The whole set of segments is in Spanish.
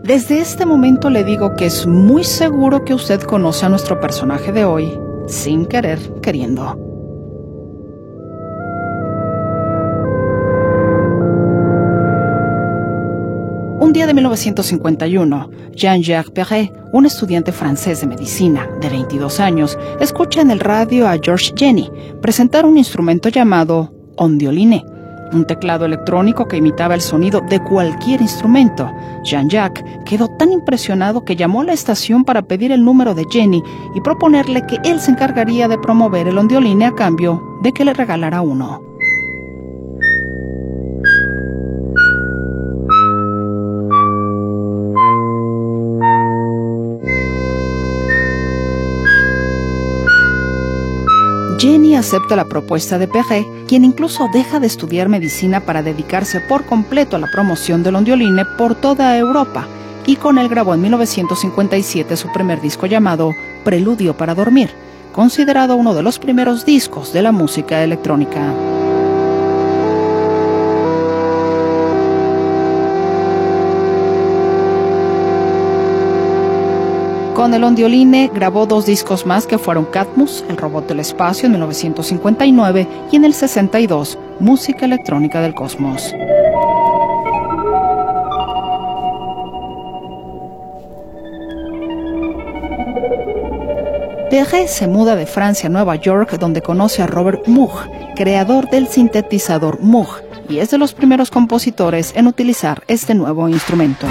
Desde este momento le digo que es muy seguro que usted conoce a nuestro personaje de hoy, sin querer, queriendo. Un día de 1951, Jean-Jacques Perret, un estudiante francés de medicina de 22 años, escucha en el radio a Georges Jenny presentar un instrumento llamado ondioline, un teclado electrónico que imitaba el sonido de cualquier instrumento. Jean-Jacques quedó tan impresionado que llamó a la estación para pedir el número de Jenny y proponerle que él se encargaría de promover el ondioline a cambio de que le regalara uno. Jenny acepta la propuesta de Perret, quien incluso deja de estudiar medicina para dedicarse por completo a la promoción del ondioline por toda Europa, y con él grabó en 1957 su primer disco llamado Preludio para dormir, considerado uno de los primeros discos de la música electrónica. Con el ondioline grabó 2 discos más que fueron Cadmus, El robot del espacio en 1959 y en el 62, Música electrónica del cosmos. Perret se muda de Francia a Nueva York, donde conoce a Robert Moog, creador del sintetizador Moog, y es de los primeros compositores en utilizar este nuevo instrumento.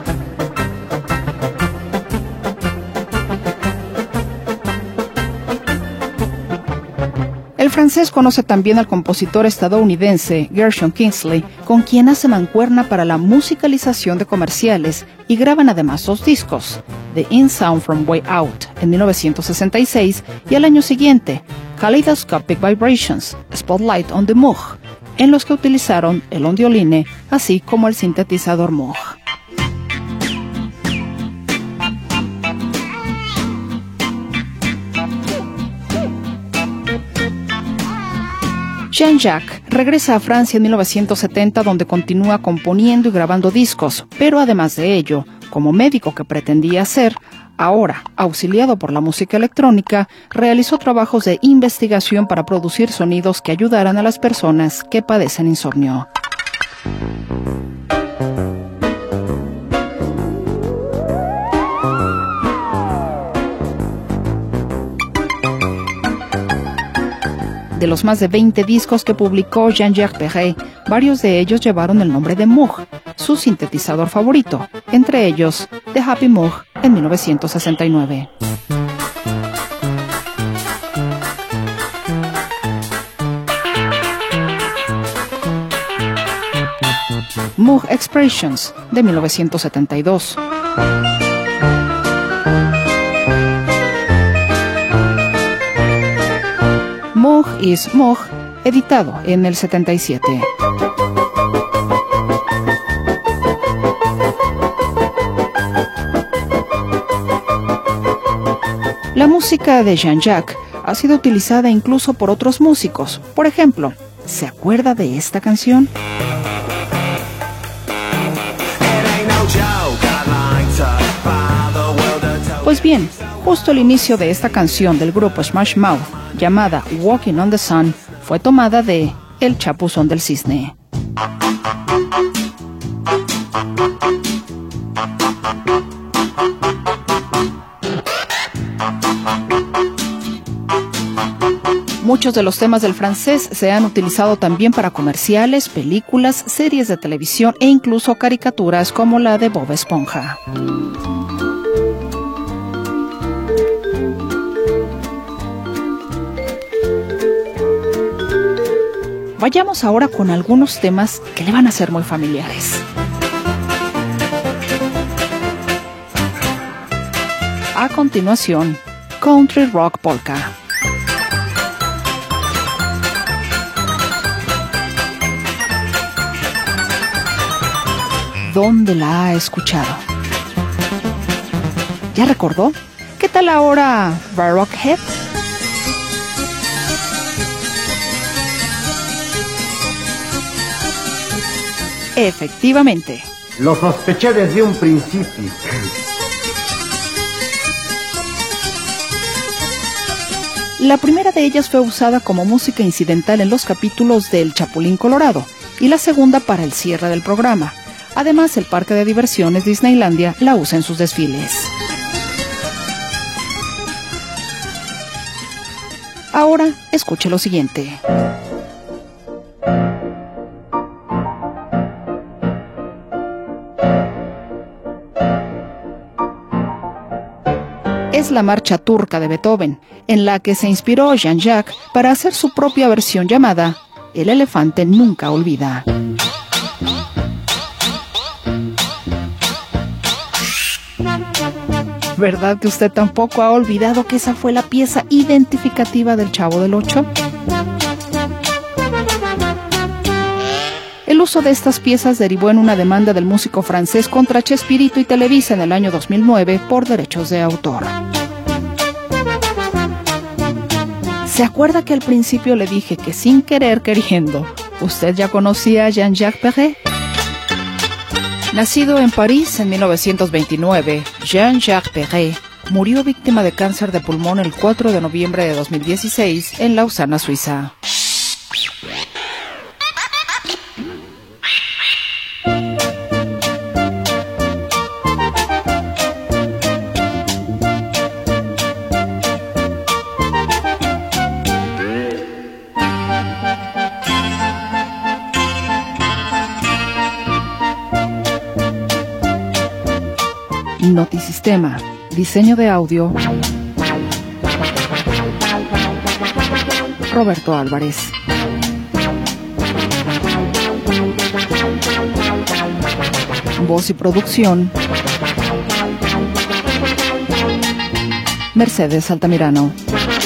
El francés conoce también al compositor estadounidense Gershon Kingsley, con quien hace mancuerna para la musicalización de comerciales, y graban además 2 discos, The In Sound from Way Out en 1966 y al año siguiente, Kaleidoscopic Vibrations, Spotlight on the Moog, en los que utilizaron el ondioline, así como el sintetizador Moog. Jean-Jacques regresa a Francia en 1970, donde continúa componiendo y grabando discos, pero además de ello, como médico que pretendía ser, ahora auxiliado por la música electrónica, realizó trabajos de investigación para producir sonidos que ayudaran a las personas que padecen insomnio. De los más de 20 discos que publicó Jean-Jacques Perret, varios de ellos llevaron el nombre de Moog, su sintetizador favorito, entre ellos The Happy Moog en 1969. Moog Expressions de 1972. Moog is Moog, editado en el 77. La música de Jean-Jacques ha sido utilizada incluso por otros músicos. Por ejemplo, ¿se acuerda de esta canción? Pues bien, justo el inicio de esta canción del grupo Smash Mouth, llamada Walking on the Sun, fue tomada de El Chapuzón del Cisne. Muchos de los temas del francés se han utilizado también para comerciales, películas, series de televisión e incluso caricaturas como la de Bob Esponja. Vayamos ahora con algunos temas que le van a ser muy familiares. A continuación, Country Rock Polka. ¿Dónde la ha escuchado? ¿Ya recordó? ¿Qué tal ahora Baroque Head? Efectivamente, Lo sospeché desde un principio. La primera de ellas fue usada como música incidental en los capítulos del Chapulín Colorado y la segunda para el cierre del programa. Además, el parque de diversiones Disneylandia la usa en sus desfiles. Ahora, escuche lo siguiente. Es la marcha turca de Beethoven, en la que se inspiró Jean-Jacques para hacer su propia versión llamada El elefante nunca olvida. ¿Verdad que usted tampoco ha olvidado que esa fue la pieza identificativa del Chavo del Ocho? El uso de estas piezas derivó en una demanda del músico francés contra Chespirito y Televisa en el año 2009 por derechos de autor. ¿Se acuerda que al principio le dije que sin querer queriendo, usted ya conocía a Jean-Jacques Perret? Nacido en París en 1929, Jean-Jacques Perret murió víctima de cáncer de pulmón el 4 de noviembre de 2016 en Lausana, Suiza. Notisistema, diseño de audio, Roberto Álvarez. Voz y producción, Mercedes Altamirano.